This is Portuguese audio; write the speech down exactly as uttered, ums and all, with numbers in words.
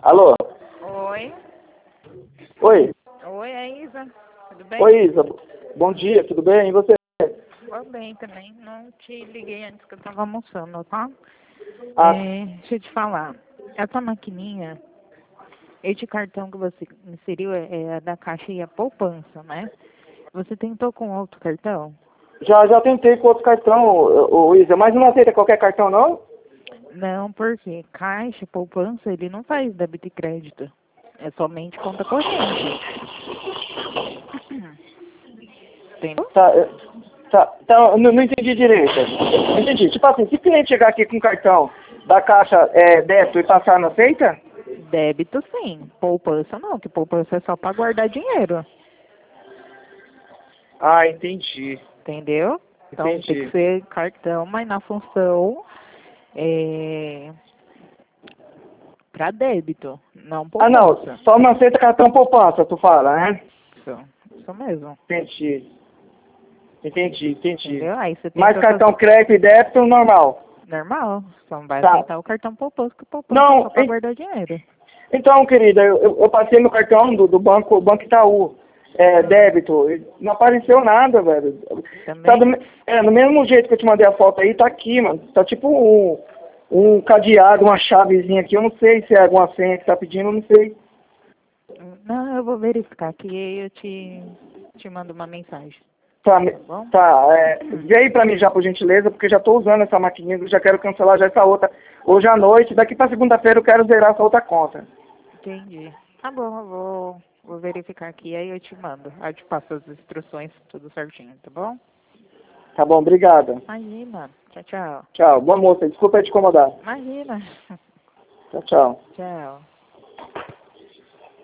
Alô? Oi. Oi. Oi, é Isa. Tudo bem? Oi, Isa. Bom dia, tudo bem? E você? Tô bem também. Não te liguei antes que eu tava almoçando, tá? Ah, É, deixa eu te falar. Essa maquininha, esse cartão que você inseriu é, é a da Caixa e a Poupança, né? Você tentou com outro cartão? já, já tentei com outro cartão, ô, ô, Isa, mas não aceita qualquer cartão, não? Não, porque Caixa, Poupança, ele não faz débito e crédito. É somente conta corrente. Entendeu? Tá, é, tá, tá não, não entendi direito. Não entendi. Tipo assim, se o cliente chegar aqui com cartão da Caixa é, débito e passar, não aceita? Débito sim, poupança não, que poupança é só para guardar dinheiro, Ah, entendi. entendeu? Então tem que Entendi. ser cartão, mas na função é, para débito, não Ah, não, poupança. só não aceita cartão poupança, tu fala, né? Isso, isso mesmo, Entendi. Entendi, entendi. entendeu? Aí você Mas tenta cartão fazer crédito e débito normal. normal, só não vai Tá. aceitar o cartão poupança, que poupança é só Não, para en- guardar dinheiro. então, querida, eu, eu eu passei meu cartão do, do banco, Banco Itaú, é, Hum, débito, e não apareceu nada, velho. Tá do, também? me- é, do mesmo jeito que eu te mandei a foto aí, tá aqui, mano. Tá tipo um, um cadeado, uma chavezinha aqui, eu não sei se é alguma senha que tá pedindo, eu não sei. Não, eu vou verificar aqui e eu te, te mando uma mensagem, Tá, me- tá bom? tá, é, Hum, vê aí pra mim já, por gentileza, porque já tô usando essa maquininha, eu já quero cancelar já essa outra hoje à noite, daqui pra segunda-feira eu quero zerar essa outra conta. entendi. Tá bom, eu vou, vou verificar aqui, aí eu te mando. Aí eu te passo as instruções, tudo certinho, tá bom? Tá bom, obrigada. Imagina. Tchau, tchau. Tchau, boa moça, desculpa aí te incomodar. Imagina. Tchau, tchau. Tchau.